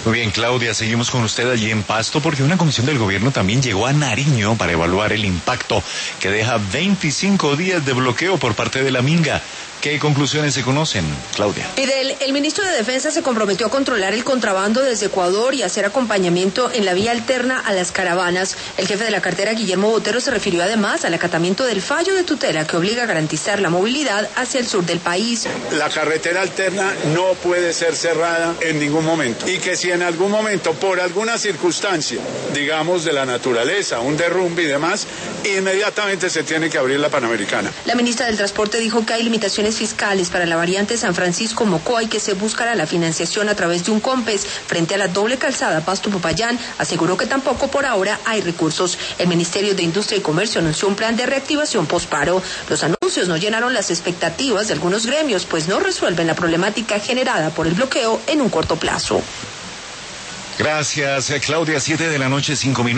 Muy bien, Claudia, seguimos con usted allí en Pasto porque una comisión del gobierno también llegó a Nariño para evaluar el impacto que deja 25 días de bloqueo por parte de la Minga. ¿Qué conclusiones se conocen, Claudia? Fidel, el ministro de Defensa se comprometió a controlar el contrabando desde Ecuador y hacer acompañamiento en la vía alterna a las caravanas. El jefe de la cartera, Guillermo Botero, se refirió además al acatamiento del fallo de tutela que obliga a garantizar la movilidad hacia el sur del país. La carretera alterna no puede ser cerrada en ningún momento y que si en algún momento, por alguna circunstancia, digamos de la naturaleza, un derrumbe y demás, inmediatamente se tiene que abrir la Panamericana. La ministra del Transporte dijo que hay limitaciones fiscales para la variante San Francisco-Mocoa y que se buscará la financiación a través de un COMPES. Frente a la doble calzada Pasto-Popayán, aseguró que tampoco por ahora hay recursos. El Ministerio de Industria y Comercio anunció un plan de reactivación posparo. Los anuncios no llenaron las expectativas de algunos gremios, pues no resuelven la problemática generada por el bloqueo en un corto plazo. Gracias, Claudia. 7 de la noche, 5 minutos.